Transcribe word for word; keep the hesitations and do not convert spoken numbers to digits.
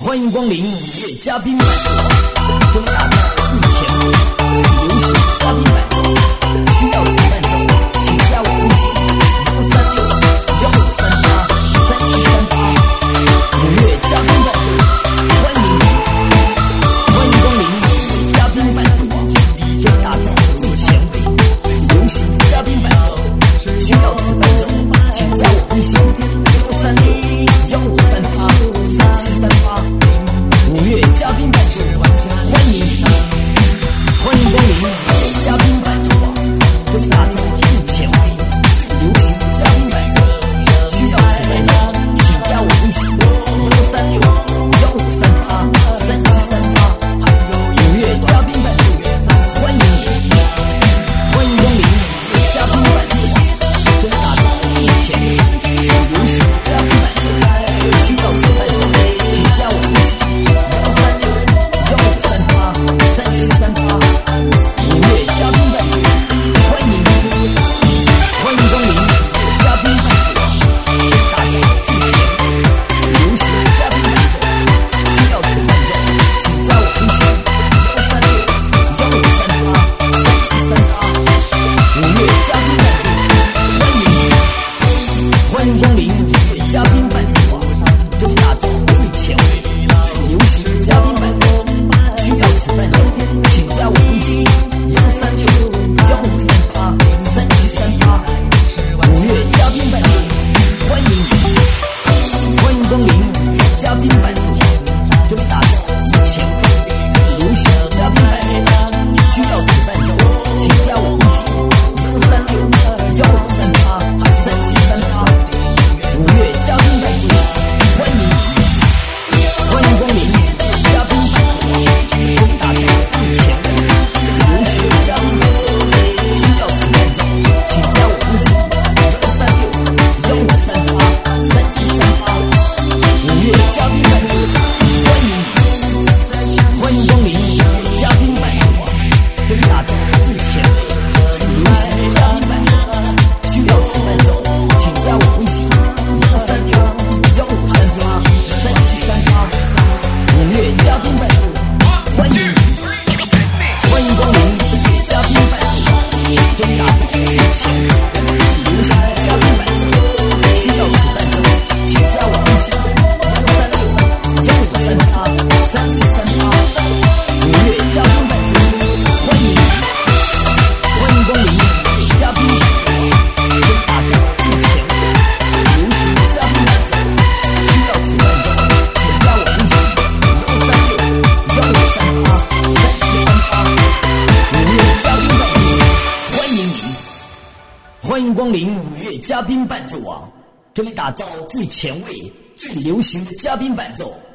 欢迎光临五月嘉宾版，跟大家最前卫、最流行的嘉宾版，需要此伴奏，请加我微信幺三六幺五三八三七三八。五月嘉宾版，欢迎欢迎光临五月嘉宾版，跟大家最前卫、最流行的嘉宾版奏，需要此伴奏，请加我微信幺三六幺五三八三七三八。五月嘉宾版主，欢迎欢迎光临嘉宾版主网，跟大家最前卫、最流行的嘉宾版主，需要此伴奏，请加我微信幺三六幺五三八三七三八。五月嘉宾版主，欢迎欢迎光临嘉宾版主网，跟大家最前卫、最流行的嘉宾版主，需要此伴奏，请加我微信幺三六幺五三八三七三八。五月嘉宾版主，欢迎欢迎光临嘉宾版主网，大家最前卫、流行的嘉宾版奏，需要此伴奏，请加我微信幺三六幺五三八三七三八。五月嘉宾版主，欢迎欢迎光临五月嘉宾版主网，这里打造最前卫、最流行的嘉宾版奏，需要此伴奏，请加我微信幺三六幺五三八三七三八。五月嘉宾版主，欢迎欢迎光临五月嘉宾版主，这里打造最前卫、最流行的嘉宾版奏，需要此伴奏，请加我微信幺三六幺五三八三七三八。五月嘉宾版主，欢迎欢迎光临嘉宾版主网，这里打造最前卫、最流行的嘉宾版奏，需要此伴奏，请加我微信幺三六幺五三八三七三八。五月嘉宾版主，欢迎欢迎光临嘉宾版主网，这里打造最前卫、最流行的嘉宾版奏，需要此伴奏，请加我微信幺三六幺五三八三七三八。五月嘉宾版主，欢迎欢迎光临五月嘉宾版主，这里打造最前卫、最流行的嘉宾版奏，需要此伴奏，请加我微信幺三六幺五三八三七三八。五月嘉宾版主，欢迎欢迎光临五月嘉宾版主，这里打造最前卫、最流行的嘉宾版奏，需要此伴奏，请加我微信幺三六幺五三八三七三八。五月嘉宾版主，欢迎您，欢迎光临五月嘉宾版主网，这里打造最前卫、最流行的嘉宾版奏，